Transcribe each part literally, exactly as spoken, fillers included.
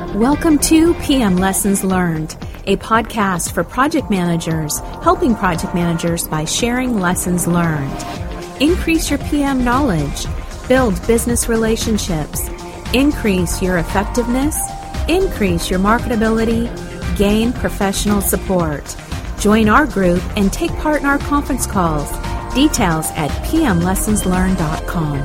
Welcome to P M Lessons Learned, a podcast for project managers, helping project managers by sharing lessons learned. Increase your P M knowledge, build business relationships, increase your effectiveness, increase your marketability, gain professional support. Join our group and take part in our conference calls. Details at p m lessons learned dot com.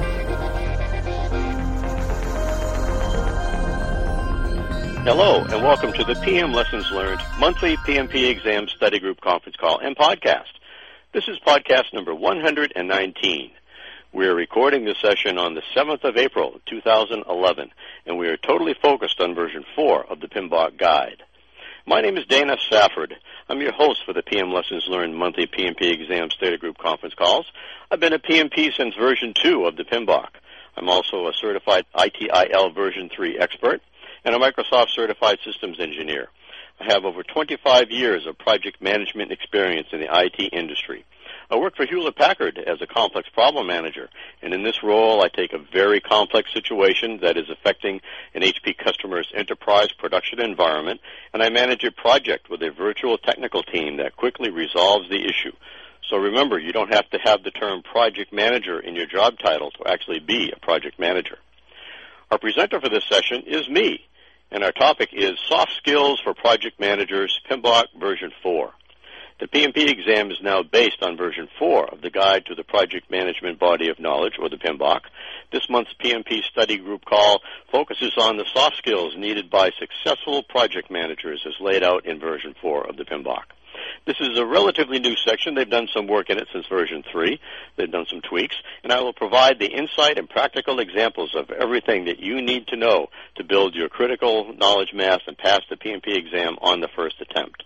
Hello, and welcome to the P M Lessons Learned monthly P M P exam study group conference call and podcast. This is podcast number one hundred nineteen. We're recording this session on the seventh of April, two thousand eleven, and we are totally focused on version four of the PMBOK guide. My name is Dana Safford. I'm your host for the P M Lessons Learned monthly P M P exam study group conference calls. I've been a P M P since version two of the PMBOK. I'm also a certified I T I L version three expert and a Microsoft Certified Systems Engineer. I have over twenty-five years of project management experience in the I T industry. I work for Hewlett-Packard as a complex problem manager, and in this role I take a very complex situation that is affecting an H P customer's enterprise production environment, and I manage a project with a virtual technical team that quickly resolves the issue. So remember, you don't have to have the term project manager in your job title to actually be a project manager. Our presenter for this session is me, and our topic is Soft Skills for Project Managers, PMBOK version four. The P M P exam is now based on version four of the Guide to the Project Management Body of Knowledge, or the PMBOK. This month's P M P study group call focuses on the soft skills needed by successful project managers as laid out in version four of the PMBOK. This is a relatively new section. They've done some work in it since version three. They've done some tweaks, and I will provide the insight and practical examples of everything that you need to know to build your critical knowledge mass and pass the P M P exam on the first attempt.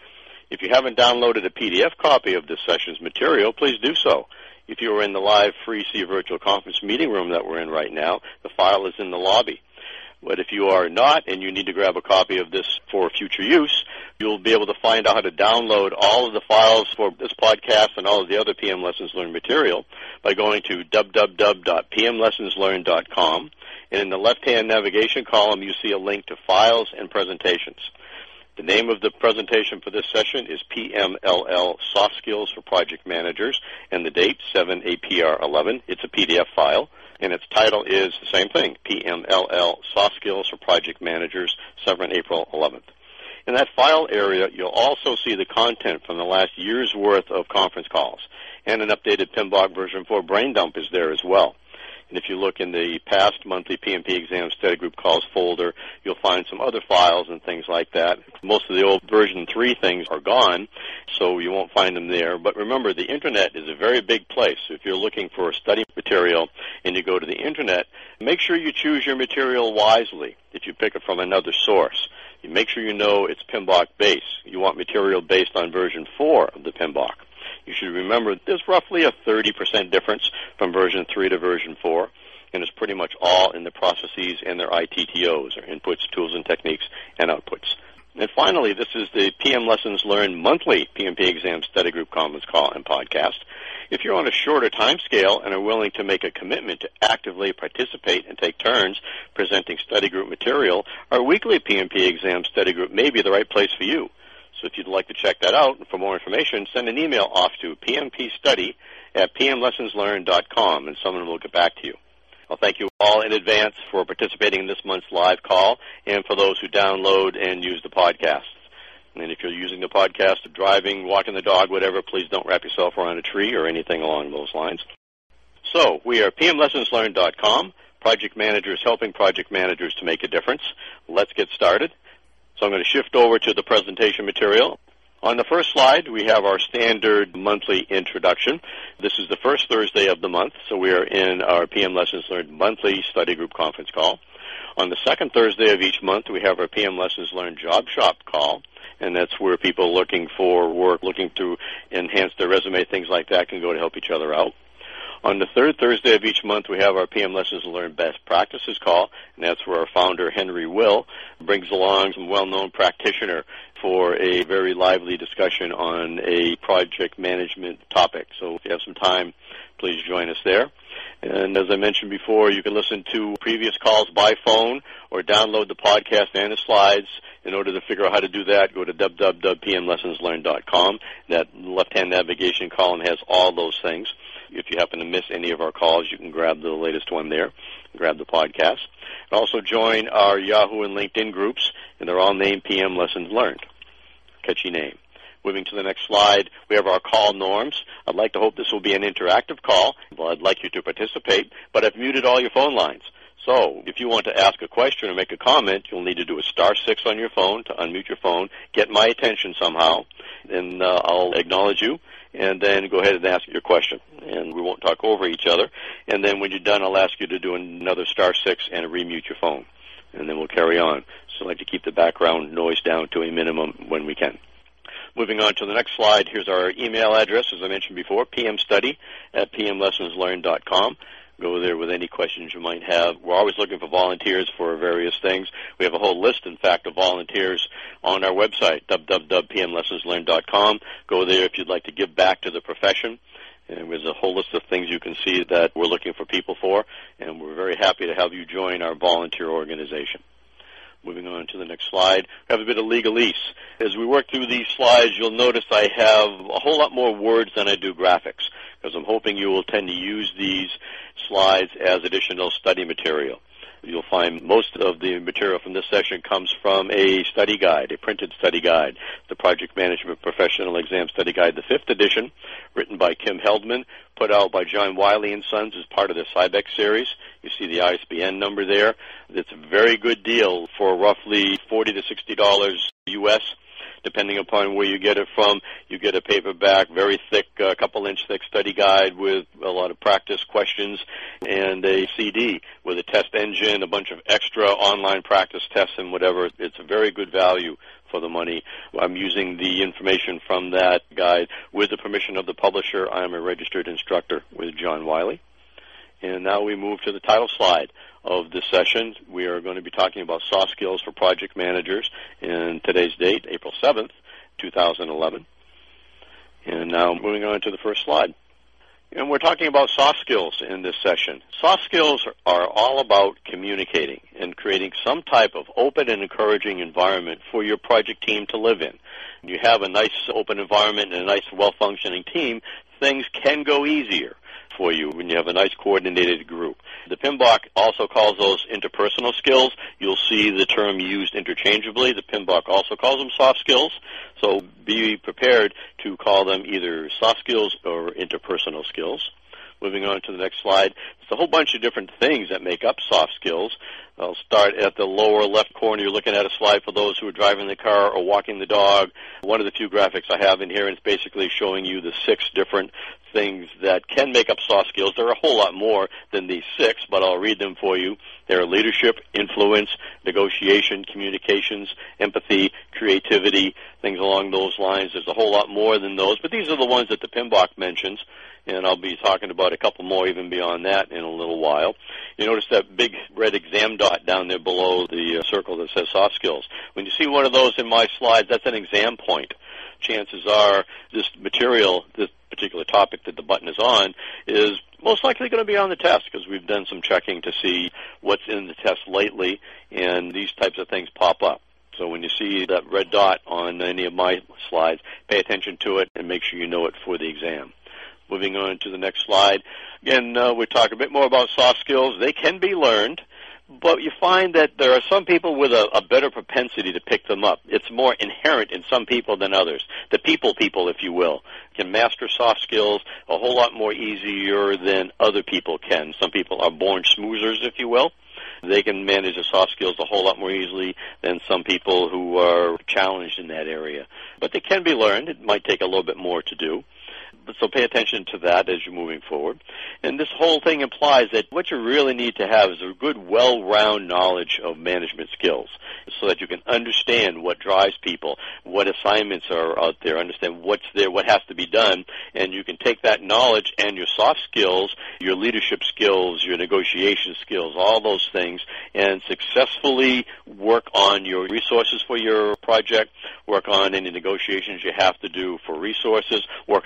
If you haven't downloaded a P D F copy of this session's material, please do so. If you are in the live free C virtual conference meeting room that we're in right now, the file is in the lobby. But if you are not and you need to grab a copy of this for future use, you'll be able to find out how to download all of the files for this podcast and all of the other P M Lessons Learned material by going to w w w dot p m lessons learned dot com. And in the left-hand navigation column, you see a link to Files and Presentations. The name of the presentation for this session is P M L L Soft Skills for Project Managers, and the date, seven A P R eleven. It's a P D F file, and its title is the same thing, P M L L Soft Skills for Project Managers, seven April eleventh. In that file area, you'll also see the content from the last year's worth of conference calls, and an updated PMBOK version four brain dump is there as well. And if you look in the past monthly P M P exam study group calls folder, you'll find some other files and things like that. Most of the old version three things are gone, so you won't find them there. But remember, the Internet is a very big place. So if you're looking for study material and you go to the Internet, make sure you choose your material wisely if you pick it from another source. You make sure you know it's PMBOK base. You want material based on version four of the PMBOK. You should remember there's roughly a thirty percent difference from version three to version four, and it's pretty much all in the processes and their I T T Os, or inputs, tools, and techniques, and outputs. And finally, this is the P M Lessons Learned monthly P M P exam study group conference call and podcast. If you're on a shorter time scale and are willing to make a commitment to actively participate and take turns presenting study group material, our weekly P M P exam study group may be the right place for you. So if you'd like to check that out, and for more information, send an email off to p m p study at p m lessons learned dot com, and someone will get back to you. I'll thank you all in advance for participating in this month's live call, and for those who download and use the podcast. And if you're using the podcast, driving, walking the dog, whatever, please don't wrap yourself around a tree or anything along those lines. So we are p m lessons learned dot com, project managers helping project managers to make a difference. Let's get started. So I'm going to shift over to the presentation material. On the first slide, we have our standard monthly introduction. This is the first Thursday of the month, so we are in our P M Lessons Learned monthly study group conference call. On the second Thursday of each month, we have our P M Lessons Learned Job Shop call, and that's where people looking for work, looking to enhance their resume, things like that, can go to help each other out. On the third Thursday of each month, we have our P M Lessons Learned Best Practices call, and that's where our founder, Henry Will, brings along some well-known practitioner for a very lively discussion on a project management topic. So if you have some time please join us there. And as I mentioned before, you can listen to previous calls by phone or download the podcast and the slides. In order to figure out how to do that, go to w w w dot p m lessons learned dot com. That left-hand navigation column has all those things. If you happen to miss any of our calls, you can grab the latest one there, grab the podcast. And also join our Yahoo and LinkedIn groups, and they're all named P M Lessons Learned. Catchy name. Moving to the next slide, we have our call norms. I'd like to hope this will be an interactive call. Well, I'd like you to participate, but I've muted all your phone lines. So if you want to ask a question or make a comment, you'll need to do a star six on your phone to unmute your phone, get my attention somehow, and uh, I'll acknowledge you, and then go ahead and ask your question. And we won't talk over each other. And then when you're done, I'll ask you to do another star six and remute your phone. And then we'll carry on. So I like to keep the background noise down to a minimum when we can. Moving on to the next slide, here's our email address, as I mentioned before, p m study at p m lessons learned dot com. Go there with any questions you might have. We're always looking for volunteers for various things. We have a whole list, in fact, of volunteers on our website, w w w dot p m lessons learned dot com. Go there if you'd like to give back to the profession. And there's a whole list of things you can see that we're looking for people for, and we're very happy to have you join our volunteer organization. Moving on to the next slide, we have a bit of legalese. As we work through these slides, you'll notice I have a whole lot more words than I do graphics, because I'm hoping you will tend to use these slides as additional study material. You'll find most of the material from this session comes from a study guide, a printed study guide, the Project Management Professional Exam Study Guide, the fifth edition, written by Kim Heldman, put out by John Wiley and Sons as part of the Cybex series. You see the I S B N number there. It's a very good deal for roughly forty to sixty dollars U S, depending upon where you get it from. You get a paperback, very thick, a uh, couple inch thick study guide with a lot of practice questions, and a C D with a test engine, a bunch of extra online practice tests and whatever. It's a very good value for the money. I'm using the information from that guide with the permission of the publisher. I am a registered instructor with John Wiley. And now we move to the title slide of this session. We are going to be talking about soft skills for project managers in today's date, April seventh, two thousand eleven. And now moving on to the first slide. And we're talking about soft skills in this session. Soft skills are all about communicating and creating some type of open and encouraging environment for your project team to live in. When you have a nice open environment and a nice well-functioning team, things can go easier for you when you have a nice coordinated group. The P M B O K also calls those interpersonal skills. You'll see the term used interchangeably. The P M B O K also calls them soft skills. So be prepared to call them either soft skills or interpersonal skills. Moving on to the next slide, there's a whole bunch of different things that make up soft skills. I'll start at the lower left corner. You're looking at a slide for those who are driving the car or walking the dog. One of the few graphics I have in here, and it's basically showing you the six different things that can make up soft skills. There are a whole lot more than these six, but I'll read them for you. There are leadership, influence, negotiation, communications, empathy, creativity, things along those lines. There's a whole lot more than those, but these are the ones that the P M B O K mentions, and I'll be talking about a couple more even beyond that in a little while. You notice that big red exam dot down there below the uh, circle that says soft skills. When you see one of those in my slides, that's an exam point. Chances are this material, this particular topic that the button is on, is most likely going to be on the test, because we've done some checking to see what's in the test lately, and these types of things pop up. So when you see that red dot on any of my slides, pay attention to it and make sure you know it for the exam. Moving on to the next slide. Again, uh, we talk a bit more about soft skills. They can be learned, but you find that there are some people with a, a better propensity to pick them up. It's more inherent in some people than others. The people people, if you will, can master soft skills a whole lot more easier than other people can. Some people are born schmoozers, if you will. They can manage the soft skills a whole lot more easily than some people who are challenged in that area. But they can be learned. It might take a little bit more to do. So pay attention to that as you're moving forward. And this whole thing implies that what you really need to have is a good, well-rounded knowledge of management skills so that you can understand what drives people, what assignments are out there, understand what's there, what has to be done, and you can take that knowledge and your soft skills, your leadership skills, your negotiation skills, all those things, and successfully work on your resources for your project, work on any negotiations you have to do for resources, work on any contracts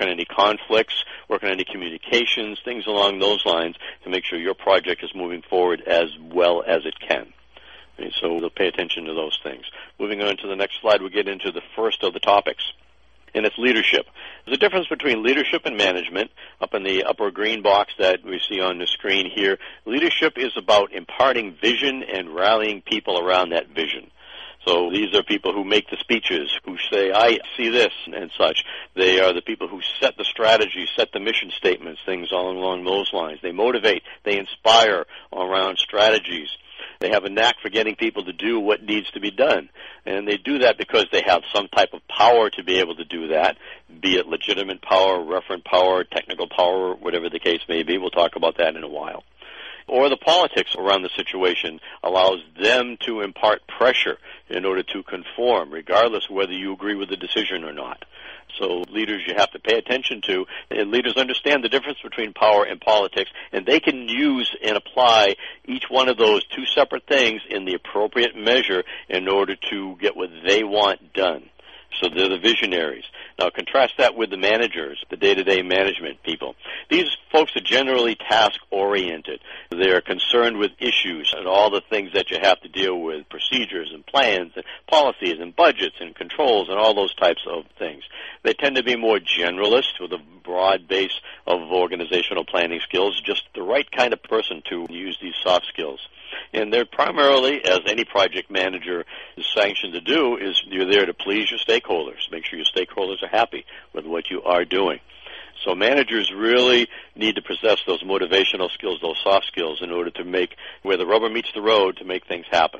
conflicts, working on any communications, things along those lines to make sure your project is moving forward as well as it can. And so we'll pay attention to those things. Moving on to the next slide, we'll get into the first of the topics, and it's leadership. There's a difference between leadership and management. Up in the upper green box that we see on the screen here, leadership is about imparting vision and rallying people around that vision. So these are people who make the speeches, who say, I see this and such. They are the people who set the strategy, set the mission statements, things all along those lines. They motivate, they inspire around strategies. They have a knack for getting people to do what needs to be done. And they do that because they have some type of power to be able to do that, be it legitimate power, referent power, technical power, whatever the case may be. We'll talk about that in a while. Or the politics around the situation allows them to impart pressure in order to conform, regardless of whether you agree with the decision or not. So leaders you have to pay attention to, and leaders understand the difference between power and politics, and they can use and apply each one of those two separate things in the appropriate measure in order to get what they want done. So they're the visionaries. Now contrast that with the managers, the day-to-day management people. These folks are generally task-oriented. They're concerned with issues and all the things that you have to deal with, procedures and plans and policies and budgets and controls and all those types of things. They tend to be more generalist with a broad base of organizational planning skills, just the right kind of person to use these soft skills. And they're primarily, as any project manager is sanctioned to do, is you're there to please your stakeholders. Make sure your stakeholders are happy with what you are doing. So managers really need to possess those motivational skills, those soft skills, in order to make where the rubber meets the road to make things happen.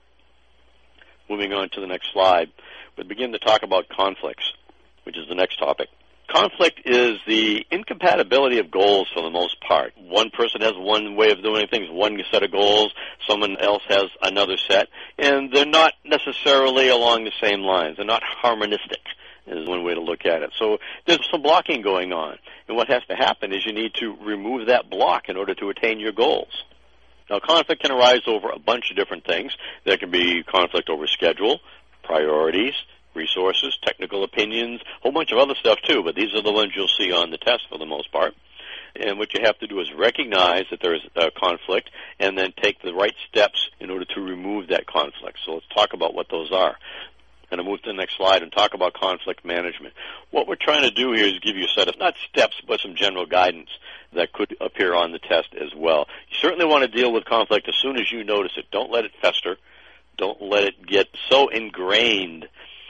Moving on to the next slide, we'll begin to talk about conflicts, which is the next topic. Conflict is the incompatibility of goals for the most part. One person has one way of doing things, one set of goals, someone else has another set, and they're not necessarily along the same lines. They're not harmonistic, is one way to look at it. So there's some blocking going on, and what has to happen is you need to remove that block in order to attain your goals. Now, conflict can arise over a bunch of different things. There can be conflict over schedule, priorities, resources, technical opinions, a whole bunch of other stuff too, but these are the ones you'll see on the test for the most part. And what you have to do is recognize that there is a conflict and then take the right steps in order to remove that conflict. So let's talk about what those are. I'm going to move to the next slide and talk about conflict management. What we're trying to do here is give you a set of, not steps, but some general guidance that could appear on the test as well. You certainly want to deal with conflict as soon as you notice it. Don't let it fester. Don't let it get so ingrained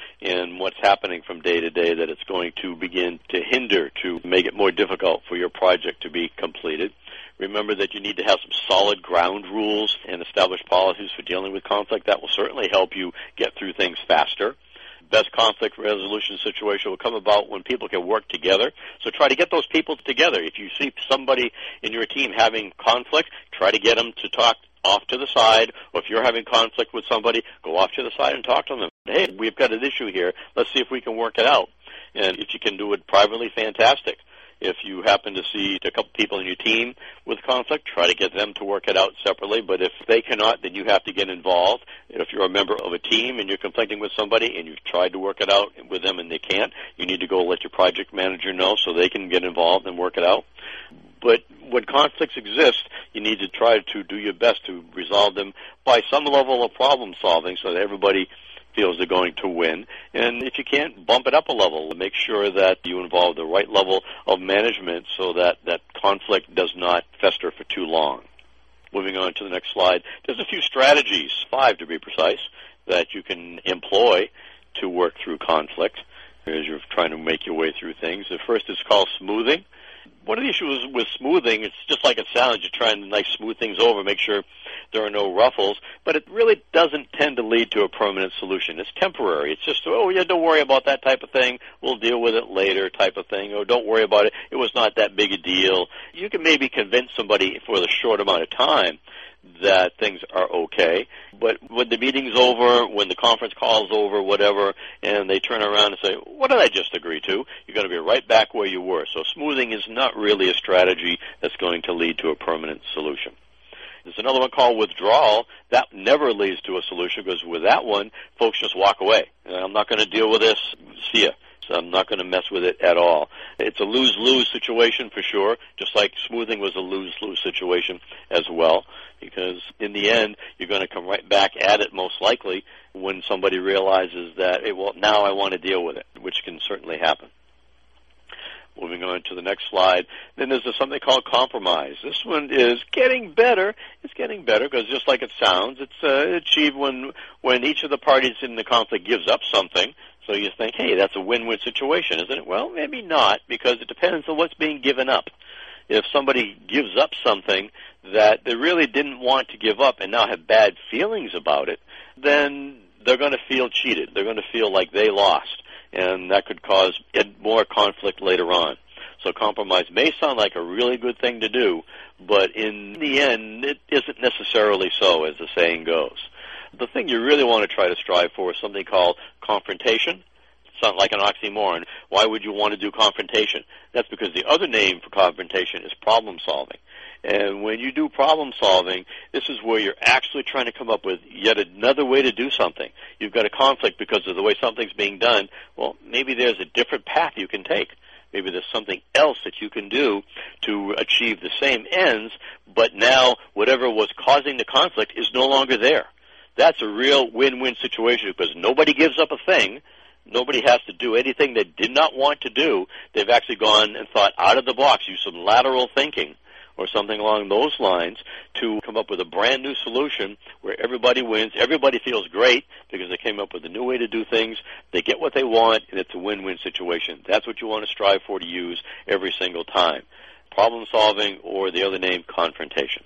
in what's happening from day to day that it's going to begin to hinder, to make it more difficult for your project to be completed. Remember that you need to have some solid ground rules and established policies for dealing with conflict. That will certainly help you get through things faster. Best conflict resolution situation will come about when people can work together. So try to get those people together. If you see somebody in your team having conflict, try to get them to talk off to the side, or if you're having conflict with somebody, go off to the side and talk to them. Hey, we've got an issue here. Let's see if we can work it out. And if you can do it privately, fantastic. If you happen to see a couple people in your team with conflict, try to get them to work it out separately. But if they cannot, then you have to get involved. If you're a member of a team and you're conflicting with somebody and you've tried to work it out with them and they can't, you need to go let your project manager know so they can get involved and work it out. But when conflicts exist, you need to try to do your best to resolve them by some level of problem solving so that everybody feels they're going to win. And if you can't, bump it up a level. Make sure that you involve the right level of management so that that conflict does not fester for too long. Moving on to the next slide, there's a few strategies, five to be precise, that you can employ to work through conflict as you're trying to make your way through things. The first is called smoothing. One of the issues with smoothing, it's just like it sounds. You're trying to like smooth things over, make sure there are no ruffles, but it really doesn't tend to lead to a permanent solution. It's temporary. It's just, oh, yeah, don't worry about that type of thing. We'll deal with it later type of thing. Or don't worry about it. It was not that big a deal. You can maybe convince somebody for the short amount of time that things are okay. But when the meeting's over, when the conference call's over, whatever, and they turn around and say, what did I just agree to? You're going to be right back where you were. So smoothing is not really a strategy that's going to lead to a permanent solution. There's another one called withdrawal. That never leads to a solution because with that one, folks just walk away. I'm not going to deal with this. See ya. So I'm not going to mess with it at all. It's a lose-lose situation for sure, just like smoothing was a lose-lose situation as well, because in the end, you're going to come right back at it most likely when somebody realizes that, hey, well, now I want to deal with it, which can certainly happen. Moving on to the next slide. Then there's something called compromise. This one is getting better. It's getting better because just like it sounds, it's uh, achieved when when each of the parties in the conflict gives up something. So you think, hey, that's a win-win situation, isn't it? Well, maybe not, because it depends on what's being given up. If somebody gives up something that they really didn't want to give up and now have bad feelings about it, then they're going to feel cheated. They're going to feel like they lost, and that could cause more conflict later on. So compromise may sound like a really good thing to do, but in the end, it isn't necessarily so, as the saying goes. The thing you really want to try to strive for is something called confrontation. It's not like an oxymoron. Why would you want to do confrontation? That's because the other name for confrontation is problem solving. And when you do problem solving, this is where you're actually trying to come up with yet another way to do something. You've got a conflict because of the way something's being done. Well, maybe there's a different path you can take. Maybe there's something else that you can do to achieve the same ends, but now whatever was causing the conflict is no longer there. That's a real win-win situation because nobody gives up a thing. Nobody has to do anything they did not want to do. They've actually gone and thought out of the box, used some lateral thinking or something along those lines to come up with a brand new solution where everybody wins. Everybody feels great because they came up with a new way to do things. They get what they want, and it's a win-win situation. That's what you want to strive for to use every single time. Problem solving, or the other name, confrontation.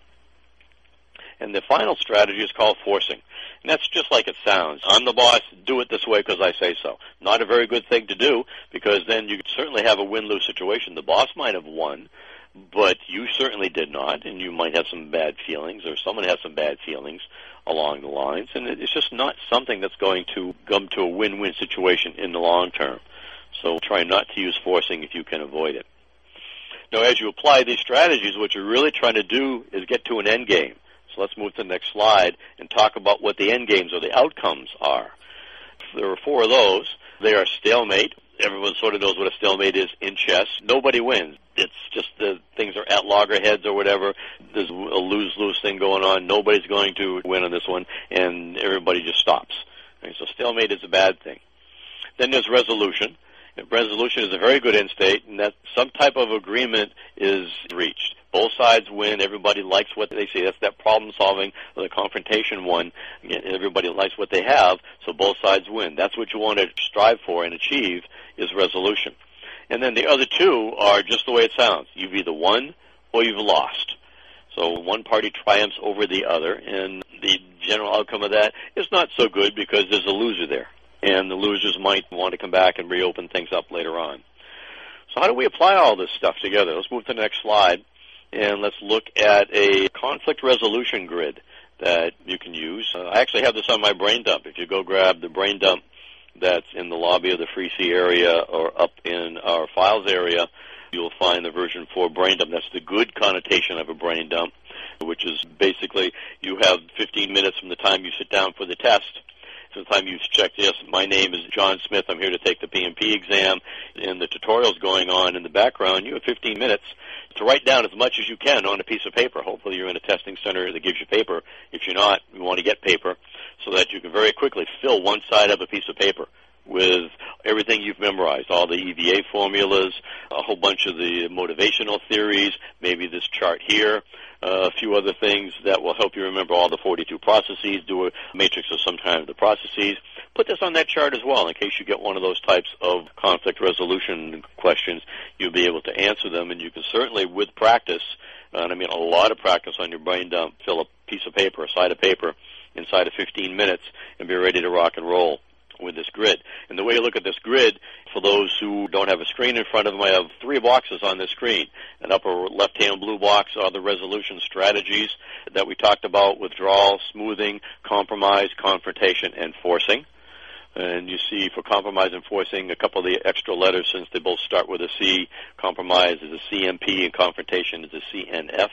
And the final strategy is called forcing. And that's just like it sounds. I'm the boss, do it this way because I say so. Not a very good thing to do, because then you could certainly have a win-lose situation. The boss might have won, but you certainly did not, and you might have some bad feelings, or someone has some bad feelings along the lines, and it's just not something that's going to come to a win-win situation in the long term. So try not to use forcing if you can avoid it. Now, as you apply these strategies, what you're really trying to do is get to an end game. So let's move to the next slide and talk about what the end games or the outcomes are. There are four of those. They are stalemate. Everyone sort of knows what a stalemate is in chess. Nobody wins. It's just the things are at loggerheads or whatever. There's a lose-lose thing going on. Nobody's going to win on this one, and everybody just stops. Okay, so stalemate is a bad thing. Then there's resolution. Resolution is a very good end state, and that some type of agreement is reached. Both sides win. Everybody likes what they see. That's that problem-solving or the confrontation one. Again, everybody likes what they have, so both sides win. That's what you want to strive for and achieve is resolution. And then the other two are just the way it sounds. You've either won or you've lost. So one party triumphs over the other, and the general outcome of that is not so good because there's a loser there. And the losers might want to come back and reopen things up later on. So how do we apply all this stuff together? Let's move to the next slide, and let's look at a conflict resolution grid that you can use. Uh, I actually have this on my brain dump. If you go grab the brain dump that's in the lobby of the Free C area or up in our files area, you'll find the version four brain dump. That's the good connotation of a brain dump, which is basically you have fifteen minutes from the time you sit down for the test. So the time you've checked, yes, my name is John Smith, I'm here to take the P M P exam, and the tutorial's going on in the background. You have fifteen minutes to write down as much as you can on a piece of paper. Hopefully you're in a testing center that gives you paper. If you're not, you want to get paper so that you can very quickly fill one side of a piece of paper with everything you've memorized, all the E V A formulas, a whole bunch of the motivational theories, maybe this chart here, uh, a few other things that will help you remember all the forty-two processes, do a matrix of some kind of the processes. Put this on that chart as well in case you get one of those types of conflict resolution questions. You'll be able to answer them, and you can certainly, with practice, and I mean a lot of practice on your brain dump, fill a piece of paper, a side of paper, inside of fifteen minutes and be ready to rock and roll with this grid. And the way you look at this grid, for those who don't have a screen in front of them, I have three boxes on this screen. An upper left-hand blue box are the resolution strategies that we talked about: withdrawal, smoothing, compromise, confrontation, and forcing. And you see for compromise and forcing a couple of the extra letters, since they both start with a C. Compromise is a C M P and confrontation is a C N F.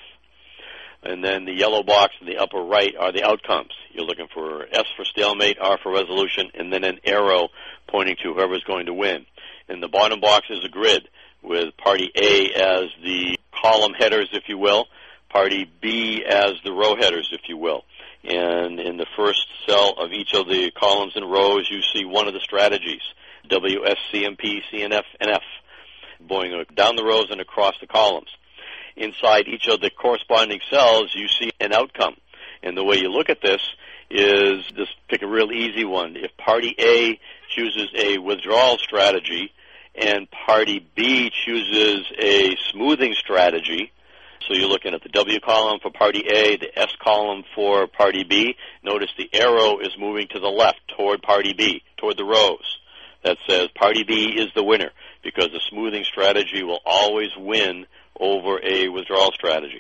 And then the yellow box in the upper right are the outcomes. You're looking for S for stalemate, R for resolution, and then an arrow pointing to whoever's going to win. And the bottom box is a grid with party A as the column headers, if you will, party B as the row headers, if you will. And in the first cell of each of the columns and rows, you see one of the strategies, W, S, C, M, P, C, N, F, and F, going down the rows and across the columns. Inside each of the corresponding cells, you see an outcome. And the way you look at this is, just pick a real easy one. If party A chooses a withdrawal strategy and party B chooses a smoothing strategy, so you're looking at the W column for party A, the S column for party B. Notice the arrow is moving to the left toward party B, toward the rows. That says party B is the winner because the smoothing strategy will always win over a withdrawal strategy.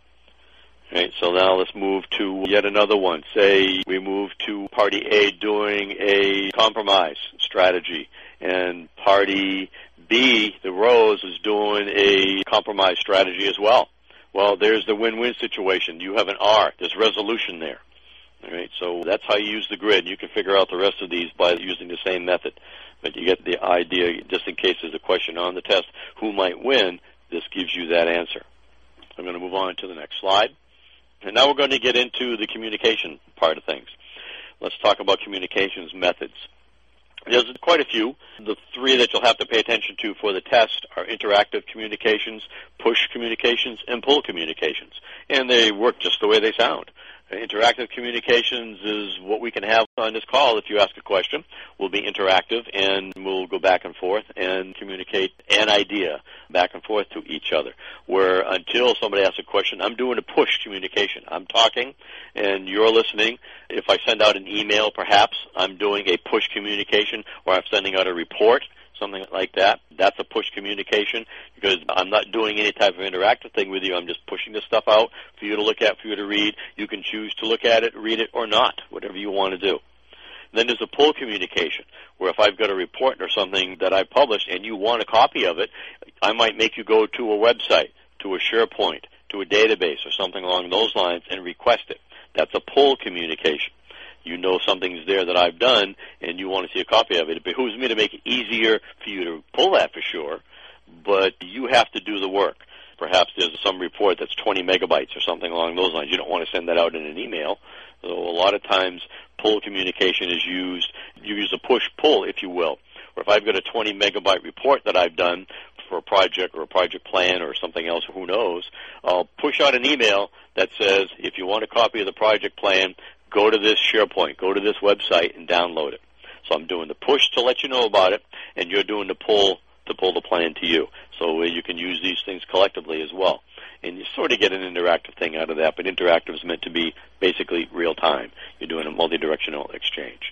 Right, so now let's move to yet another one. Say we move to party A doing a compromise strategy, and party B, the rows, is doing a compromise strategy as well. Well, there's the win-win situation. You have an R. There's resolution there. All right, so that's how you use the grid. You can figure out the rest of these by using the same method. But you get the idea, just in case there's a question on the test, who might win, this gives you that answer. I'm going to move on to the next slide. And now we're going to get into the communication part of things. Let's talk about communications methods. There's quite a few. The three that you'll have to pay attention to for the test are interactive communications, push communications, and pull communications. And they work just the way they sound. Interactive communications is what we can have on this call. If you ask a question, we'll be interactive and we'll go back and forth and communicate an idea back and forth to each other. Where until somebody asks a question, I'm doing a push communication. I'm talking and you're listening. If I send out an email, perhaps I'm doing a push communication, or I'm sending out a report, something like that. That's a push communication because I'm not doing any type of interactive thing with you. I'm just pushing this stuff out for you to look at, for you to read. You can choose to look at it, read it, or not, whatever you want to do. Then there's a pull communication, where if I've got a report or something that I published and you want a copy of it, I might make you go to a website, to a SharePoint, to a database or something along those lines and request it. That's a pull communication. You know something's there that I've done, and you want to see a copy of it. It behooves me to make it easier for you to pull that for sure, but you have to do the work. Perhaps there's some report that's twenty megabytes or something along those lines. You don't want to send that out in an email. So a lot of times pull communication is used. You use a push-pull, if you will. Or if I've got a twenty megabyte report that I've done for a project or a project plan or something else, who knows, I'll push out an email that says, if you want a copy of the project plan, go to this SharePoint, go to this website, and download it. So I'm doing the push to let you know about it, and you're doing the pull to pull the plan to you. So you can use these things collectively as well. And you sort of get an interactive thing out of that, but interactive is meant to be basically real time. You're doing a multi-directional exchange.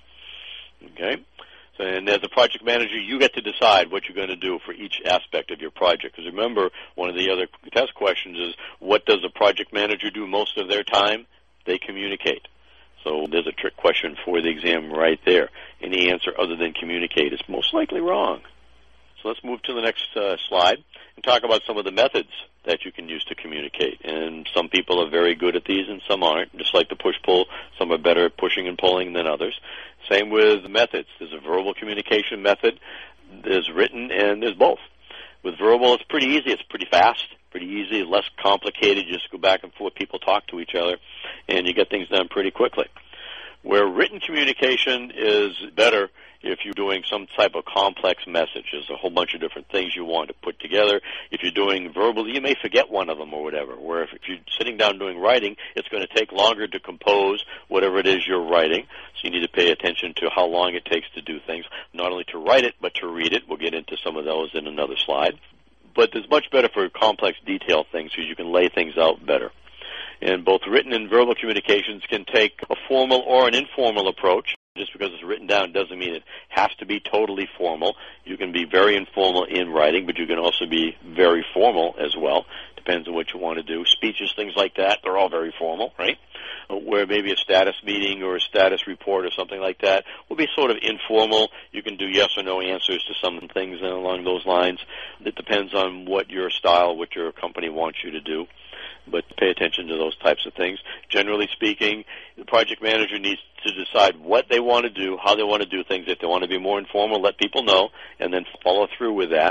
Okay? So, and as a project manager, you get to decide what you're going to do for each aspect of your project. Because remember, one of the other test questions is, what does a project manager do most of their time? They communicate. So there's a trick question for the exam right there. Any answer other than communicate is most likely wrong. So let's move to the next uh, slide and talk about some of the methods that you can use to communicate. And some people are very good at these and some aren't. Just like the push-pull, some are better at pushing and pulling than others. Same with methods. There's a verbal communication method, there's written, and there's both. With verbal, it's pretty easy. It's pretty fast, pretty easy, less complicated. You just go back and forth. People talk to each other, and you get things done pretty quickly. Where written communication is better if you're doing some type of complex message. There's a whole bunch of different things you want to put together. If you're doing verbal, you may forget one of them or whatever. Where if you're sitting down doing writing, it's going to take longer to compose whatever it is you're writing. So you need to pay attention to how long it takes to do things, not only to write it, but to read it. We'll get into some of those in another slide. But it's much better for complex detail things because you can lay things out better. And both written and verbal communications can take a formal or an informal approach. Just because it's written down doesn't mean it has to be totally formal. You can be very informal in writing, but you can also be very formal as well. Depends on what you want to do. Speeches, things like that, they're all very formal, right? Where maybe a status meeting or a status report or something like that will be sort of informal. You can do yes or no answers to some things along those lines. It depends on what your style, what your company wants you to do. But pay attention to those types of things. Generally speaking, the project manager needs to decide what they want to do, how they want to do things. If they want to be more informal, let people know, and then follow through with that.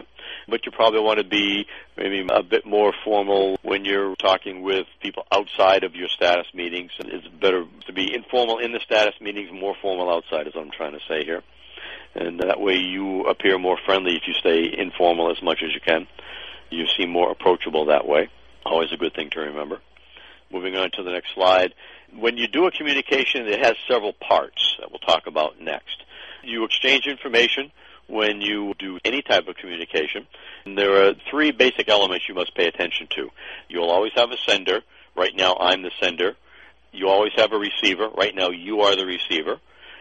but you probably want to be maybe a bit more formal when you're talking with people outside of your status meetings. It's better to be informal in the status meetings, more formal outside, is what I'm trying to say here. And that way you appear more friendly if you stay informal as much as you can. You seem more approachable that way. Always a good thing to remember. Moving on to the next slide. When you do a communication, it has several parts that we'll talk about next. You exchange information when you do any type of communication. And there are three basic elements you must pay attention to. You'll always have a sender. Right now, I'm the sender. You always have a receiver. Right now, you are the receiver.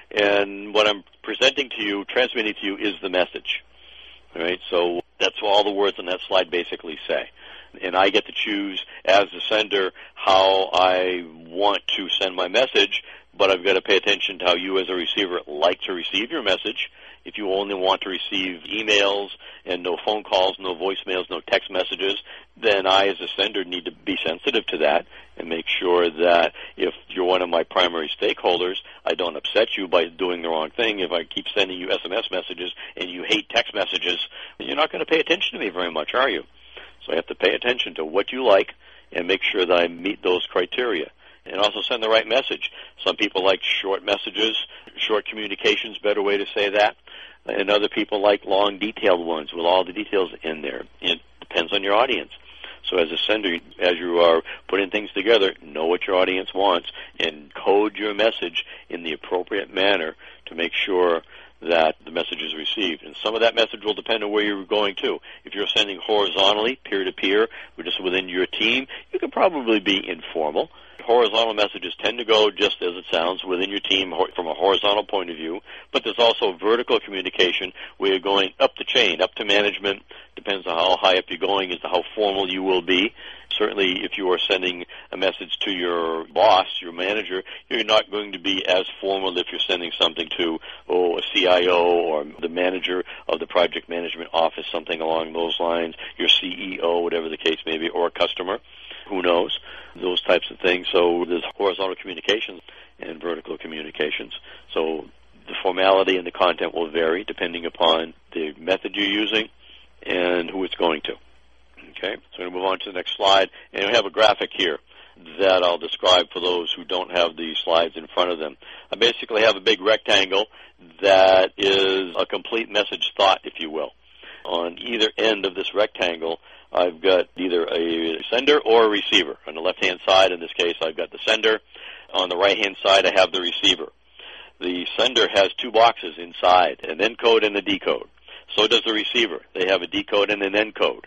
And what I'm presenting to you, transmitting to you, is the message. All right? So that's what all the words on that slide basically say. And I get to choose, as the sender, how I want to send my message, but I've got to pay attention to how you as a receiver like to receive your message. If you only want to receive emails and no phone calls, no voicemails, no text messages, then I as a sender need to be sensitive to that and make sure that if you're one of my primary stakeholders, I don't upset you by doing the wrong thing. If I keep sending you S M S messages and you hate text messages, you're not going to pay attention to me very much, are you? So I have to pay attention to what you like and make sure that I meet those criteria. And also send the right message. Some people like short messages, short communications, better way to say that. And other people like long, detailed ones with all the details in there. It depends on your audience. So as a sender, as you are putting things together, know what your audience wants and code your message in the appropriate manner to make sure that the message is received. And some of that message will depend on where you're going to. If you're sending horizontally, peer-to-peer, or just within your team, you can probably be informal. Horizontal messages tend to go just as it sounds within your team from a horizontal point of view, but there's also vertical communication where you're going up the chain, up to management. Depends on how high up you're going as to how formal you will be. Certainly if you are sending a message to your boss, your manager, you're not going to be as formal if you're sending something to oh, a C I O or the manager of the project management office, something along those lines, your C E O, whatever the case may be, or a customer. Who knows? Those types of things. So there's horizontal communications and vertical communications. So the formality and the content will vary depending upon the method you're using and who it's going to. Okay, so I'm going to move on to the next slide. And we have a graphic here that I'll describe for those who don't have the slides in front of them. I basically have a big rectangle that is a complete message thought, if you will. On either end of this rectangle, I've got either a sender or a receiver. On the left-hand side, in this case, I've got the sender. On the right-hand side, I have the receiver. The sender has two boxes inside, an encode and a decode. So does the receiver. They have a decode and an encode.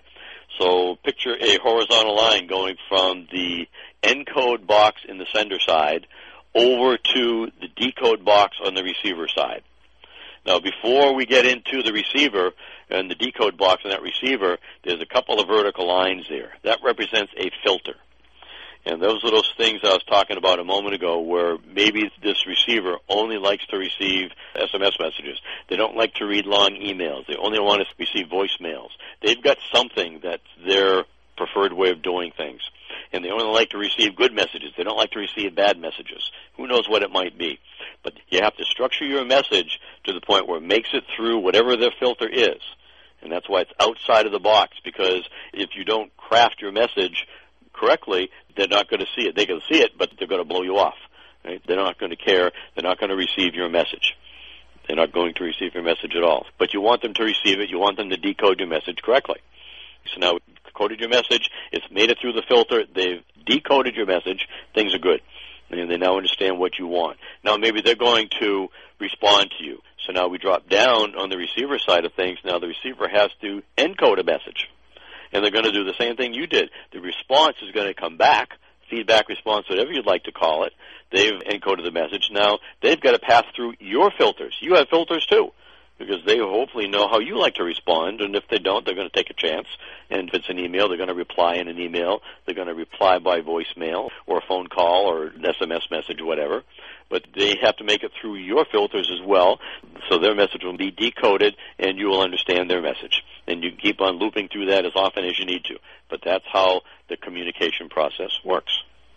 So picture a horizontal line going from the encode box in the sender side over to the decode box on the receiver side. Now, before we get into the receiver and the decode box on that receiver, there's a couple of vertical lines there. That represents a filter. And those are those things I was talking about a moment ago where maybe this receiver only likes to receive S M S messages. They don't like to read long emails. They only want to receive voicemails. They've got something that's their preferred way of doing things. And they only like to receive good messages. They don't like to receive bad messages. Who knows what it might be. But you have to structure your message to the point where it makes it through whatever their filter is. And that's why it's outside of the box, because if you don't craft your message correctly, they're not going to see it. They can see it, but they're going to blow you off. Right? They're not going to care. They're not going to receive your message. They're not going to receive your message at all. But you want them to receive it. You want them to decode your message correctly. So now you've coded your message. It's made it through the filter. They've decoded your message. Things are good. And they now understand what you want. Now maybe they're going to respond to you. So now we drop down on the receiver side of things. Now the receiver has to encode a message. And they're going to do the same thing you did. The response is going to come back, feedback response, whatever you'd like to call it. They've encoded the message. Now they've got to pass through your filters. You have filters too, because they hopefully know how you like to respond. And if they don't, they're going to take a chance. And if it's an email, they're going to reply in an email. They're going to reply by voicemail or a phone call or an S M S message or whatever. But they have to make it through your filters as well, so their message will be decoded and you will understand their message. And you keep on looping through that as often as you need to. But that's how the communication process works.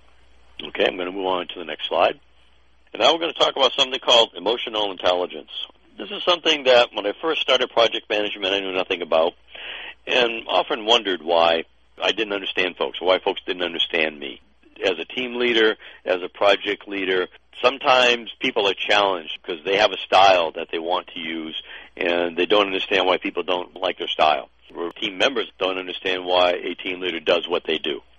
Okay, I'm going to move on to the next slide. And now we're going to talk about something called emotional intelligence. This is something that when I first started project management I knew nothing about. and often wondered why I didn't understand folks, why folks didn't understand me. As a team leader, as a project leader, sometimes people are challenged because they have a style that they want to use, and they don't understand why people don't like their style. Or team members don't understand why a team leader does what they do.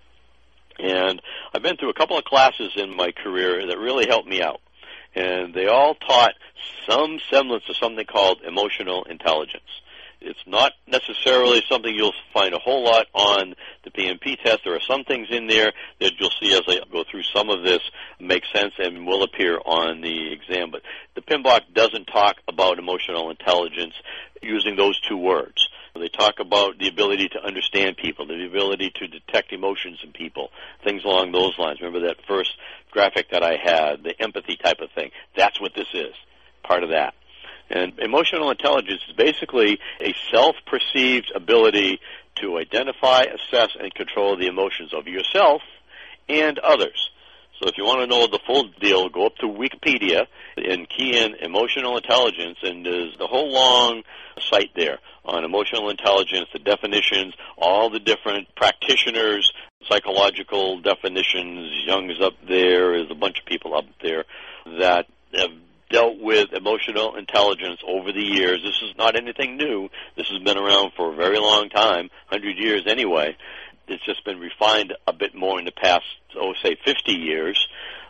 And I've been through a couple of classes in my career that really helped me out. And they all taught some semblance of something called emotional intelligence. It's not necessarily something you'll find a whole lot on the P M P test. There are some things in there that you'll see as I go through some of this make sense and will appear on the exam. But the P M B O K doesn't talk about emotional intelligence using those two words. They talk about the ability to understand people, the ability to detect emotions in people, things along those lines. Remember that first graphic that I had, the empathy type of thing? That's what this is, part of that. And emotional intelligence is basically a self-perceived ability to identify, assess, and control the emotions of yourself and others. So if you want to know the full deal, go up to Wikipedia and key in emotional intelligence, and there's the whole long site there on emotional intelligence, the definitions, all the different practitioners, psychological definitions. Jung is up there, there's a bunch of people up there that have dealt with emotional intelligence over the years. This is not anything new. This has been around for a very long time, one hundred years anyway. It's just been refined a bit more in the past, oh, say, fifty years,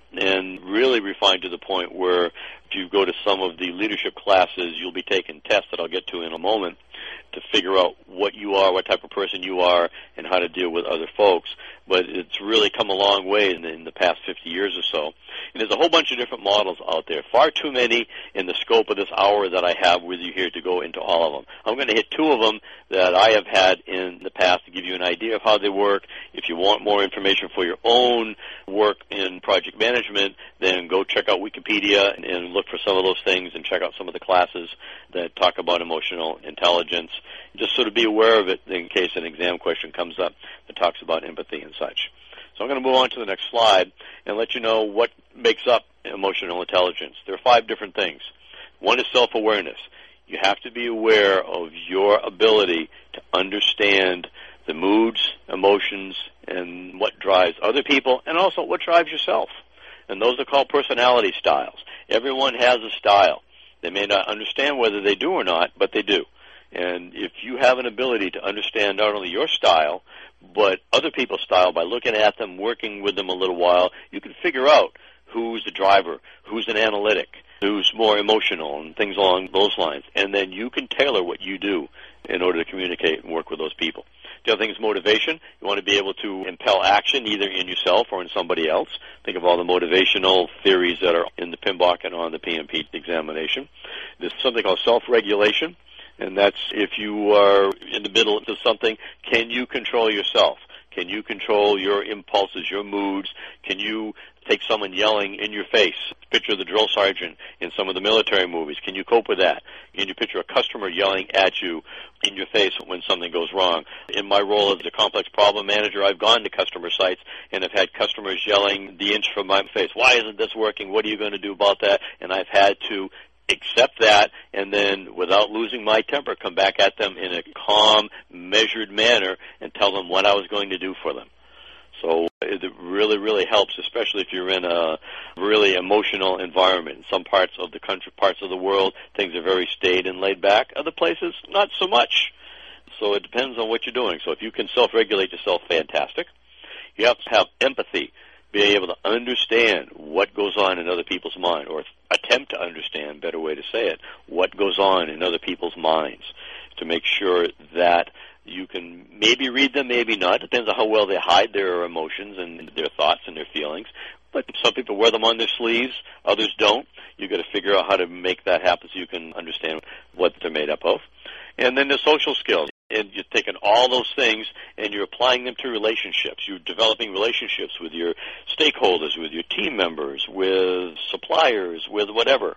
and really refined to the point where if you go to some of the leadership classes, you'll be taking tests that I'll get to in a moment to figure out what you are, what type of person you are, and how to deal with other folks. But it's really come a long way in the, in the past fifty years or so. And there's a whole bunch of different models out there, far too many in the scope of this hour that I have with you here to go into all of them. I'm going to hit two of them that I have had in the past to give you an idea of how they work. If you want more information for your own work in project management, then go check out Wikipedia and, and look for some of those things and check out some of the classes that talk about emotional intelligence. Just sort of be aware of it in case an exam question comes up that talks about empathy and such. So I'm going to move on to the next slide and let you know what makes up emotional intelligence. There are five different things. One is self-awareness. You have to be aware of your ability to understand the moods, emotions, and what drives other people, and also what drives yourself. And those are called personality styles. Everyone has a style. They may not understand whether they do or not, but they do. And if you have an ability to understand not only your style, but other people's style by looking at them, working with them a little while, you can figure out who's the driver, who's an analytic, who's more emotional, and things along those lines. And then you can tailor what you do in order to communicate and work with those people. The other thing is motivation. You want to be able to impel action either in yourself or in somebody else. Think of all the motivational theories that are in the P M B O K and on the P M P examination. There's something called self-regulation. And that's if you are in the middle of something, can you control yourself? Can you control your impulses, your moods? Can you take someone yelling in your face? Picture the drill sergeant in some of the military movies. Can you cope with that? Can you picture a customer yelling at you in your face when something goes wrong? In my role as a complex problem manager, I've gone to customer sites and have had customers yelling the inch from my face. Why isn't this working? What are you going to do about that? And I've had to accept that, and then without losing my temper, come back at them in a calm, measured manner and tell them what I was going to do for them. So it really, really helps, especially if you're in a really emotional environment. In some parts of the country, parts of the world, things are very staid and laid back. Other places, not so much. So it depends on what you're doing. So if you can self-regulate yourself, fantastic. You have to have empathy, be able to understand what goes on in other people's mind, or attempt to understand, better way to say it, what goes on in other people's minds, to make sure that you can maybe read them, maybe not. Depends on how well they hide their emotions and their thoughts and their feelings. But some people wear them on their sleeves, others don't. You've got to figure out how to make that happen so you can understand what they're made up of. And then the social skills. And you're taking all those things and you're applying them to relationships. You're developing relationships with your stakeholders, with your team members, with suppliers, with whatever.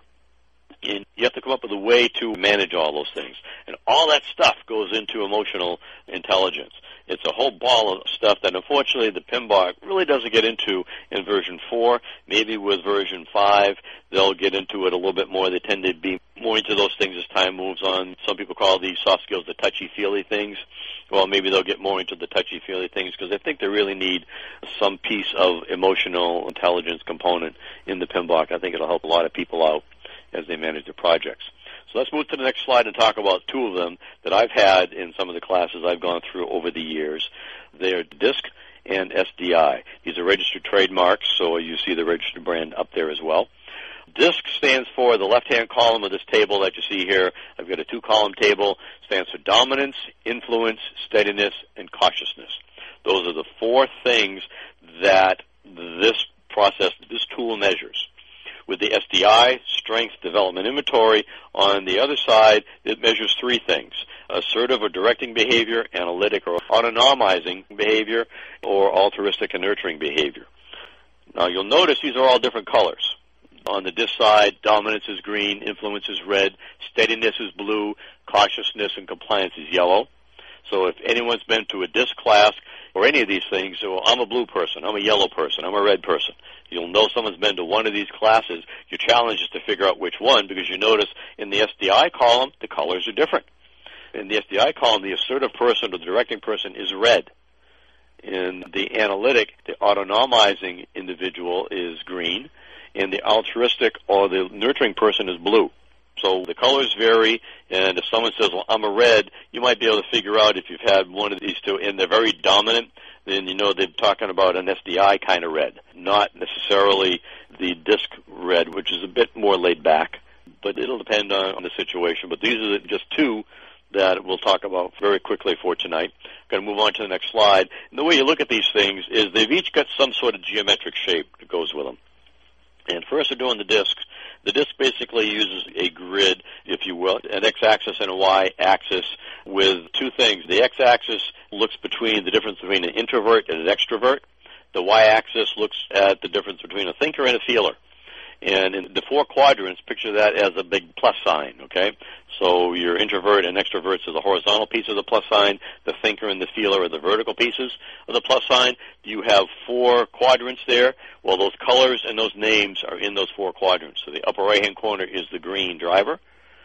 And you have to come up with a way to manage all those things. And all that stuff goes into emotional intelligence. It's a whole ball of stuff that unfortunately the PMBOK really doesn't get into in version four. Maybe with version five they'll get into it a little bit more. They tend to be more into those things as time moves on. Some people call these soft skills the touchy-feely things. Well, maybe they'll get more into the touchy-feely things because I think they really need some piece of emotional intelligence component in the PMBOK. I think it'll help a lot of people out as they manage their projects. So let's move to the next slide and talk about two of them that I've had in some of the classes I've gone through over the years. They are DISC and S D I. These are registered trademarks, so you see the registered brand up there as well. DISC stands for the left-hand column of this table that you see here. I've got a two-column table. Stands for dominance, influence, steadiness, and cautiousness. Those are the four things that this process, this tool measures. With the S D I, Strength Development Inventory, on the other side, it measures three things: assertive or directing behavior, analytic or autonomizing behavior, or altruistic and nurturing behavior. Now, you'll notice these are all different colors. On the DISC side, dominance is green, influence is red, steadiness is blue, cautiousness and compliance is yellow. So if anyone's been to a DISC class or any of these things, well, I'm a blue person, I'm a yellow person, I'm a red person. You'll know someone's been to one of these classes. Your challenge is to figure out which one, because you notice in the S D I column, the colors are different. In the S D I column, the assertive person or the directing person is red. In the analytic, the autonomizing individual is green, and the altruistic or the nurturing person is blue. So the colors vary, and if someone says, well, I'm a red, you might be able to figure out if you've had one of these two, and they're very dominant, then you know they're talking about an S D I kind of red, not necessarily the DISC red, which is a bit more laid back, but it'll depend on, on the situation. But these are just two that we'll talk about very quickly for tonight. I'm going to move on to the next slide. And the way you look at these things is they've each got some sort of geometric shape that goes with them. And first we're doing the discs. The disc basically uses a grid, if you will, an x-axis and a y-axis with two things. The x-axis looks between the difference between an introvert and an extrovert. The y-axis looks at the difference between a thinker and a feeler. And in the four quadrants, picture that as a big plus sign, okay? So your introvert and extroverts are the horizontal piece of the plus sign. The thinker and the feeler are the vertical pieces of the plus sign. You have four quadrants there. Well, those colors and those names are in those four quadrants. So the upper right-hand corner is the green driver.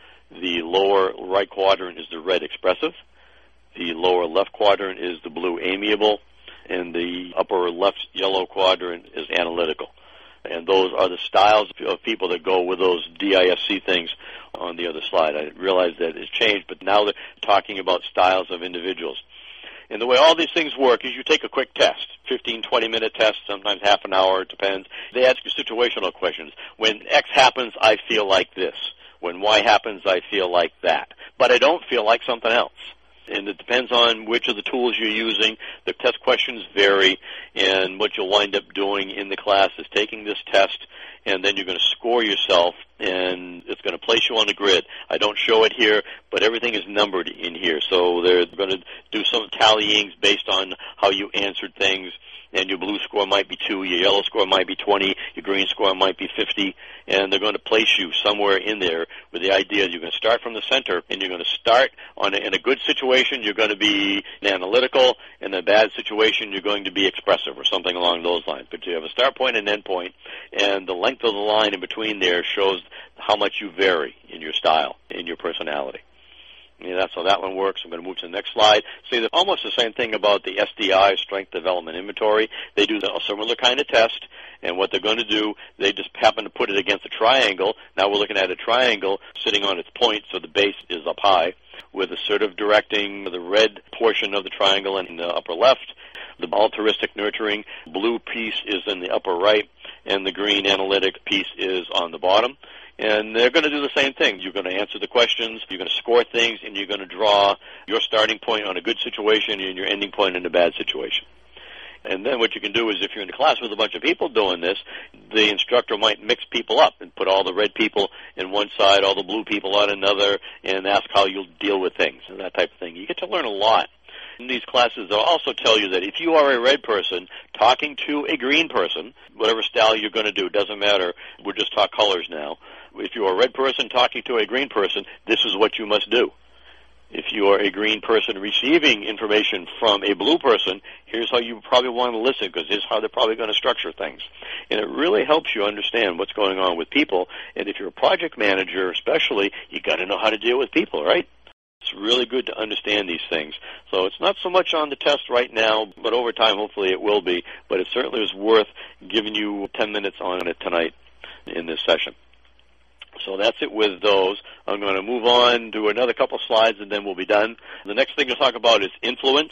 The lower right quadrant is the red expressive. The lower left quadrant is the blue amiable. And the upper left yellow quadrant is analytical. And those are the styles of people that go with those D I S C things on the other slide. I realize that it's changed, but now they're talking about styles of individuals. And the way all these things work is you take a quick test, fifteen, twenty-minute test, sometimes half an hour, it depends. They ask you situational questions. When X happens, I feel like this. When Y happens, I feel like that. But I don't feel like something else. And it depends on which of the tools you're using. The test questions vary, and what you'll wind up doing in the class is taking this test, and then you're going to score yourself, and it's going to place you on the grid. I don't show it here, but everything is numbered in here. So they're going to do some tallyings based on how you answered things, and your blue score might be two, your yellow score might be twenty, your green score might be fifty, and they're going to place you somewhere in there with the idea that you're going to start from the center, and you're going to start on a, in a good situation, you're going to be analytical, in a bad situation, you're going to be expressive or something along those lines. But you have a start point and end point, and the length of the line in between there shows how much you vary in your style, in your personality. Yeah, that's how that one works. I'm going to move to the next slide. See, that almost the same thing about the S D I, Strength Development Inventory. They do a similar kind of test, and what they're going to do, they just happen to put it against a triangle. Now we're looking at a triangle sitting on its point, so the base is up high, with assertive directing, the red portion of the triangle in the upper left, the altruistic nurturing blue piece is in the upper right, and the green analytic piece is on the bottom. And they're going to do the same thing. You're going to answer the questions, you're going to score things, and you're going to draw your starting point on a good situation and your ending point in a bad situation. And then what you can do is, if you're in a class with a bunch of people doing this, the instructor might mix people up and put all the red people in one side, all the blue people on another, and ask how you'll deal with things and that type of thing. You get to learn a lot. In these classes, they'll also tell you that if you are a red person talking to a green person, whatever style you're going to do, doesn't matter. We'll just talk colors now. If you're a red person talking to a green person, this is what you must do. If you are a green person receiving information from a blue person, here's how you probably want to listen, because here's how they're probably going to structure things. And it really helps you understand what's going on with people. And if you're a project manager especially, you got to know how to deal with people, right? It's really good to understand these things. So it's not so much on the test right now, but over time hopefully it will be. But it certainly is worth giving you ten minutes on it tonight in this session. So that's it with those. I'm going to move on to another couple slides and then we'll be done. The next thing to talk about is influence.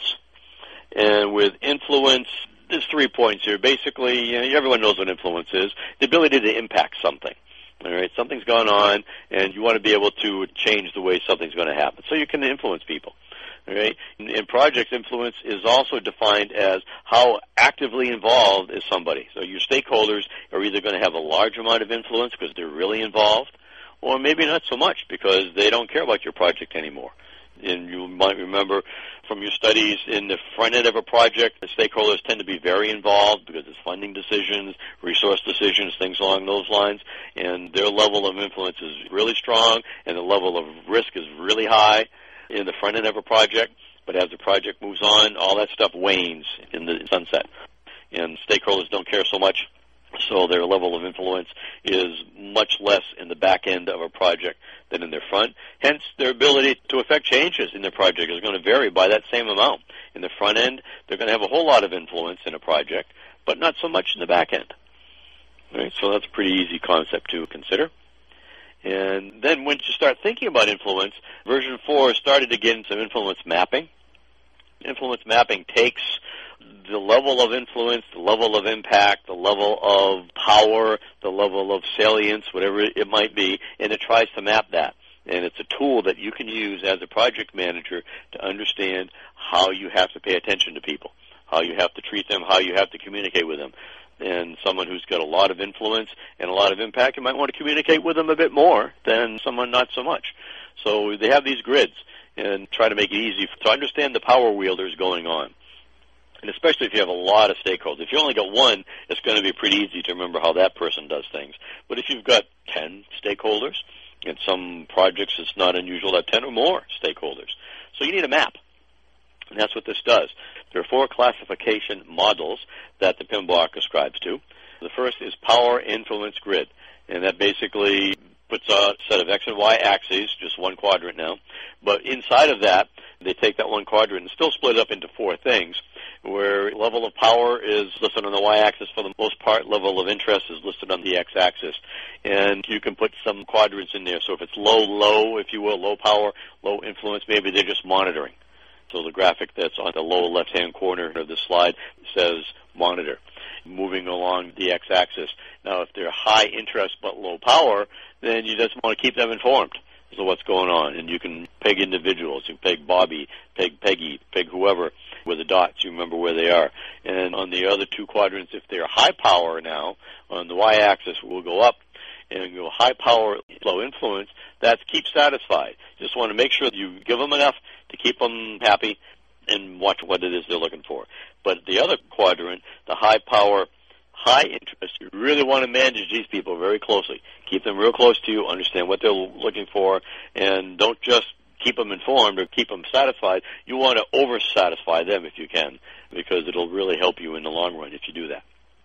And with influence, there's three points here. Basically, you know, everyone knows what influence is. The ability to impact something. All right, something's gone on and you want to be able to change the way something's going to happen so you can influence people. All right? In, in projects, influence is also defined as how actively involved is somebody. So your stakeholders are either going to have a large amount of influence because they're really involved, or maybe not so much because they don't care about your project anymore. And you might remember from your studies in the front end of a project, the stakeholders tend to be very involved because it's funding decisions, resource decisions, things along those lines, and their level of influence is really strong and the level of risk is really high in the front end of a project. But as the project moves on, all that stuff wanes in the sunset. And stakeholders don't care so much, so their level of influence is much less in the back end of a project than in their front. Hence, their ability to affect changes in their project is going to vary by that same amount. In the front end, they're going to have a whole lot of influence in a project, but not so much in the back end. All right, so that's a pretty easy concept to consider. And then once you start thinking about influence, version four started to get into some influence mapping. Influence mapping takes the level of influence, the level of impact, the level of power, the level of salience, whatever it might be, and it tries to map that. And it's a tool that you can use as a project manager to understand how you have to pay attention to people, how you have to treat them, how you have to communicate with them. And someone who's got a lot of influence and a lot of impact, you might want to communicate with them a bit more than someone not so much. So they have these grids and try to make it easy to understand the power wielders going on. And especially if you have a lot of stakeholders. If you only got one, it's going to be pretty easy to remember how that person does things. But if you've got ten stakeholders, in some projects it's not unusual to have ten or more stakeholders. So you need a map. And that's what this does. There are four classification models that the P I M block ascribes to. The first is power influence grid. And that basically puts a set of X and Y axes, just one quadrant now. But inside of that, they take that one quadrant and still split it up into four things, where level of power is listed on the Y-axis for the most part, level of interest is listed on the X-axis. And you can put some quadrants in there. So if it's low, low, if you will, low power, low influence, maybe they're just monitoring. So the graphic that's on the lower left-hand corner of this slide says monitor, moving along the X-axis. Now, if they're high interest but low power, then you just want to keep them informed as to what's going on. And you can peg individuals. You can peg Bobby, peg Peggy, peg whoever with the dots. You remember where they are. And on the other two quadrants, if they're high power now, on the Y-axis will go up and go high power, low influence. That's keep satisfied. Just want to make sure that you give them enough to keep them happy and watch what it is they're looking for. But the other quadrant, the high power, high interest, you really want to manage these people very closely. Keep them real close to you, understand what they're looking for, and don't just keep them informed or keep them satisfied. You want to over-satisfy them if you can, because it'll really help you in the long run if you do that.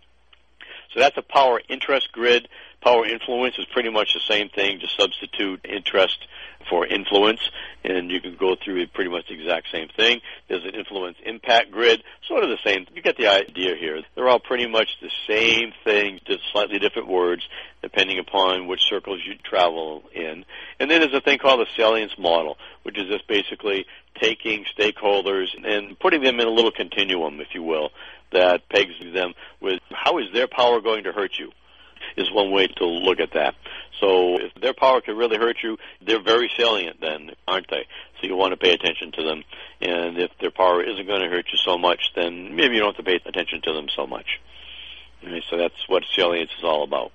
So that's a power interest grid. Power influence is pretty much the same thing, just substitute interest for influence, and you can go through pretty much the exact same thing. There's an influence impact grid, sort of the same. You get the idea here. They're all pretty much the same thing, just slightly different words, depending upon which circles you travel in. And then there's a thing called the salience model, which is just basically taking stakeholders and putting them in a little continuum, if you will, that pegs them with how is their power going to hurt you, is one way to look at that. So if their power could really hurt you, they're very salient then, aren't they? So you want to pay attention to them. And if their power isn't going to hurt you so much, then maybe you don't have to pay attention to them so much. Okay, so that's what salience is all about.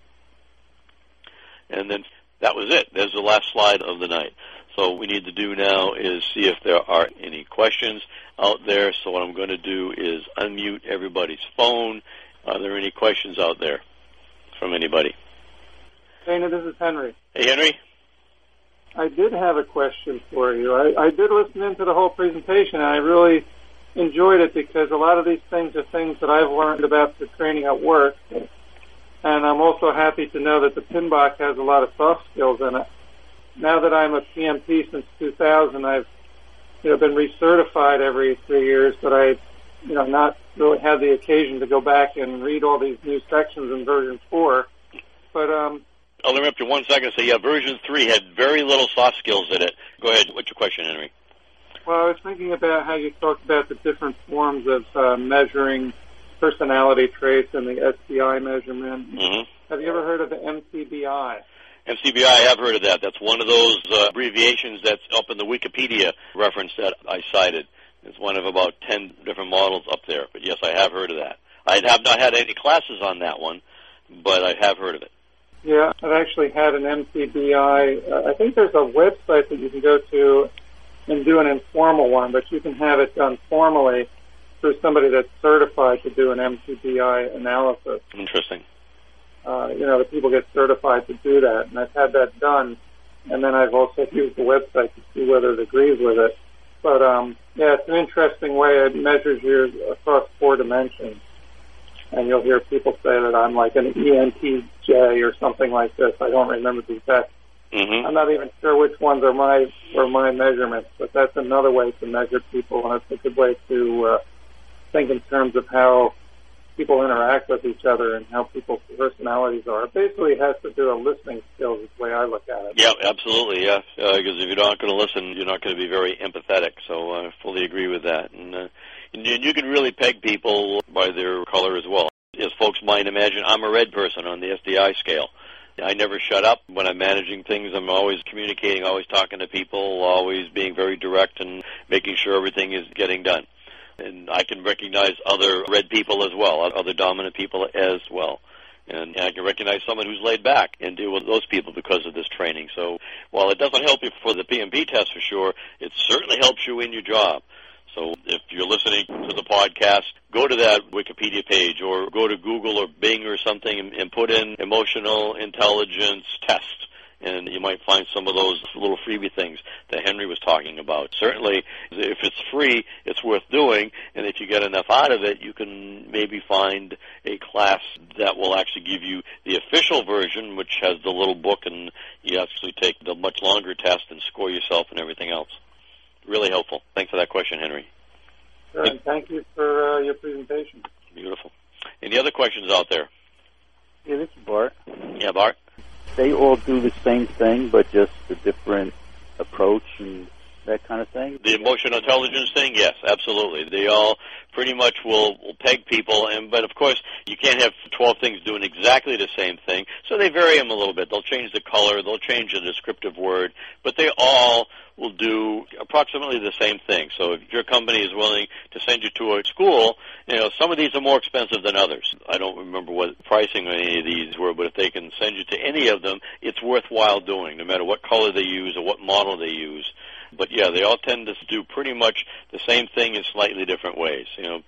And then that was it. There's the last slide of the night. So what we need to do now is see if there are any questions out there. So what I'm going to do is unmute everybody's phone. Are there any questions out there from anybody? Dana, this is Henry. Hey, Henry. I did have a question for you. I, I did listen into the whole presentation, and I really enjoyed it because a lot of these things are things that I've learned about the training at work. And I'm also happy to know that the P M B O K has a lot of soft skills in it. Now that I'm a P M P since two thousand, I've you know been recertified every three years, but I you know not really had the occasion to go back and read all these new sections in version four. But um, I'll interrupt you one second and say, yeah, version three had very little soft skills in it. Go ahead. What's your question, Henry? Well, I was thinking about how you talked about the different forms of uh, measuring personality traits and the S P I measurement. Mm-hmm. Have you ever heard of the M C B I? M C B I, I have heard of that. That's one of those uh, abbreviations that's up in the Wikipedia reference that I cited. It's one of about ten different models up there. But yes, I have heard of that. I have not had any classes on that one, but I have heard of it. Yeah, I've actually had an M C B I. Uh, I think there's a website that you can go to and do an informal one, but you can have it done formally through somebody that's certified to do an M C B I analysis. Interesting. Uh, you know, the people get certified to do that, and I've had that done, and then I've also used the website to see whether it agrees with it. But, um, yeah, it's an interesting way. It measures you across four dimensions, and you'll hear people say that I'm like an E N T J or something like this. I don't remember the exact. Mm-hmm. I'm not even sure which ones are my are my measurements, but that's another way to measure people, and it's a good way to uh, think in terms of how people interact with each other and how people's personalities are. It basically has to do with listening skills is the way I look at it. Yeah, absolutely, yeah. Because uh, if you're not going to listen, you're not going to be very empathetic. So I fully agree with that. And, uh, and you can really peg people by their color as well. As folks might imagine, I'm a red person on the S D I scale. I never shut up when I'm managing things. I'm always communicating, always talking to people, always being very direct and making sure everything is getting done. And I can recognize other red people as well, other dominant people as well. And I can recognize someone who's laid back and deal with those people because of this training. So while it doesn't help you for the P M P test for sure, it certainly helps you in your job. So if you're listening to the podcast, go to that Wikipedia page or go to Google or Bing or something and, and put in emotional intelligence test. And you might find some of those little freebie things that Henry was talking about. Certainly, if it's free, it's worth doing. And if you get enough out of it, you can maybe find a class that will actually give you the official version, which has the little book, and you actually take the much longer test and score yourself and everything else. Really helpful. Thanks for that question, Henry. Sure, and thank you for uh, your presentation. Beautiful. Any other questions out there? Yeah, this is Bart. Yeah, Bart? They all do the same thing, but just a different approach and that kind of thing? The emotional intelligence thing, yes, absolutely. They all pretty much will, will peg people, and but of course you can't have twelve things doing exactly the same thing, so they vary them a little bit. They'll change the color, they'll change the descriptive word, but they all will do approximately the same thing. So if your company is willing to send you to a school, you know, some of these are more expensive than others. I don't remember what pricing on any of these were, but if they can send you to any of them, it's worthwhile doing, no matter what color they use or what model they use. But yeah, they all tend to do pretty much the same thing in slightly different ways. You know,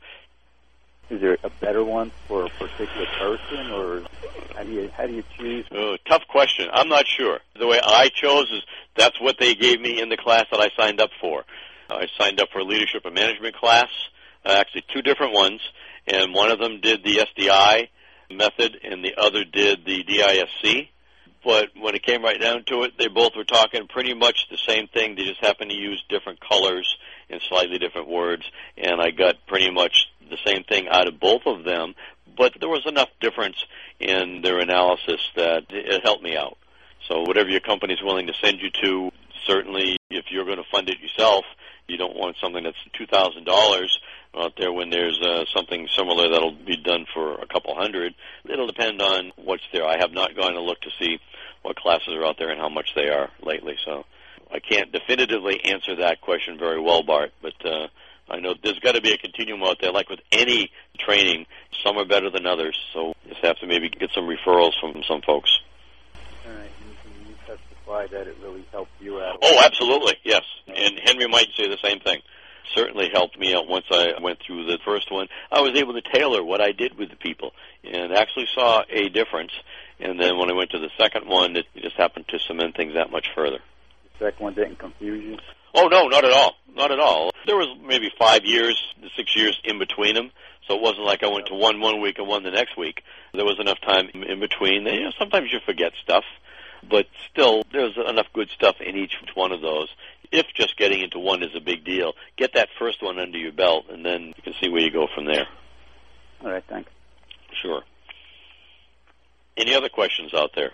is there a better one for a particular person, or how do you how do you choose? Oh, tough question. I'm not sure. The way I chose is that's what they gave me in the class that I signed up for. I signed up for a leadership and management class, uh, actually two different ones, and one of them did the S D I method, and the other did the D I S C. But when it came right down to it, they both were talking pretty much the same thing. They just happened to use different colors and slightly different words, and I got pretty much the same thing out of both of them. But there was enough difference in their analysis that it helped me out. So whatever your company is willing to send you to, certainly if you're going to fund it yourself, you don't want something that's two thousand dollars out there when there's uh, something similar that'll be done for a couple hundred. It'll depend on what's there. I have not gone to look to see what classes are out there and how much they are lately. So I can't definitively answer that question very well, Bart, but uh, I know there's got to be a continuum out there. Like with any training, some are better than others, so you just have to maybe get some referrals from some folks. All right. And you testify that it really helped you out? Oh, absolutely, yes. And Henry might say the same thing. Certainly helped me out once I went through the first one. I was able to tailor what I did with the people and actually saw a difference. And then when I went to the second one, it just happened to cement things that much further. second one didn't confuse you? Oh, no, not at all. Not at all. There was maybe five years, six years in between them, so it wasn't like I went to one one week and one the next week. There was enough time in between. You know, sometimes you forget stuff, but still, there's enough good stuff in each one of those. If just getting into one is a big deal, get that first one under your belt, and then you can see where you go from there. All right, thanks. Sure. Any other questions out there?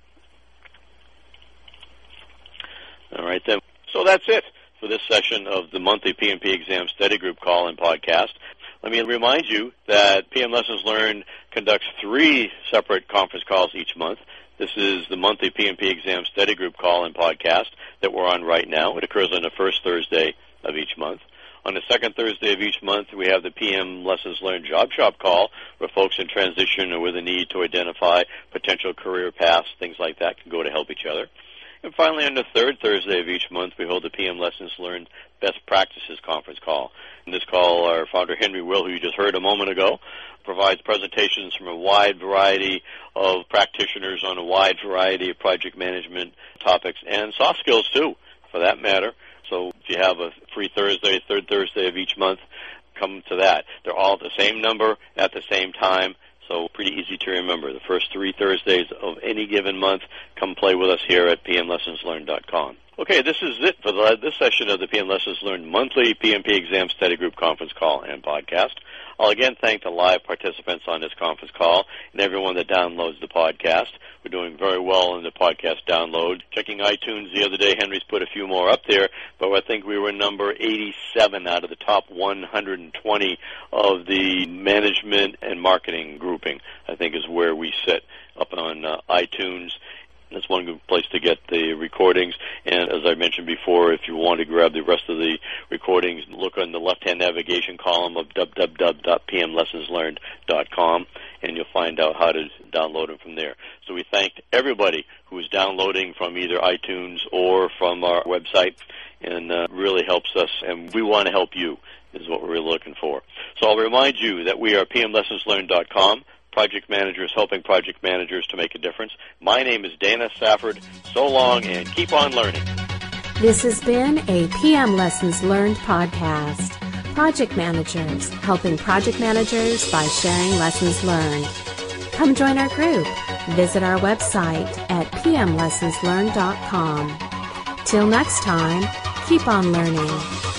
All right, then. So that's it for this session of the monthly P M P Exam Study Group call and podcast. Let me remind you that P M Lessons Learned conducts three separate conference calls each month. This is the monthly P M P Exam Study Group call and podcast that we're on right now. It occurs on the first Thursday of each month. On the second Thursday of each month, we have the P M Lessons Learned Job Shop call, where folks in transition or with a need to identify potential career paths, things like that, can go to help each other. And finally, on the third Thursday of each month, we hold the P M Lessons Learned Best Practices conference call. In this call, our founder, Henry Will, who you just heard a moment ago, provides presentations from a wide variety of practitioners on a wide variety of project management topics and soft skills, too, for that matter. So if you have a free Thursday, third Thursday of each month, come to that. They're all the same number at the same time. So pretty easy to remember. The first three Thursdays of any given month, come play with us here at p m lessons learned dot com. Okay, this is it for the, this session of the P M Lessons Learned monthly P M P Exam Study Group conference call and podcast. I'll again thank the live participants on this conference call and everyone that downloads the podcast. We're doing very well in the podcast download. Checking iTunes the other day, Henry's put a few more up there, but I think we were number eighty-seven out of the top one hundred twenty of the management and marketing grouping, I think is where we sit up on uh, iTunes. That's one good place to get the recordings. And as I mentioned before, if you want to grab the rest of the recordings, look on the left-hand navigation column of w w w dot p m lessons learned dot com, and you'll find out how to download them from there. So we thank everybody who is downloading from either iTunes or from our website, and uh, really helps us, and we want to help you, is what we're really looking for. So I'll remind you that we are p m lessons learned dot com. Project managers helping project managers to make a difference. My name is Dana Safford. So long, and keep on learning. This has been a P M Lessons Learned podcast. Project managers helping project managers by sharing lessons learned. Come join our group. Visit our website at p m lessons learned dot com. Till next time, keep on learning.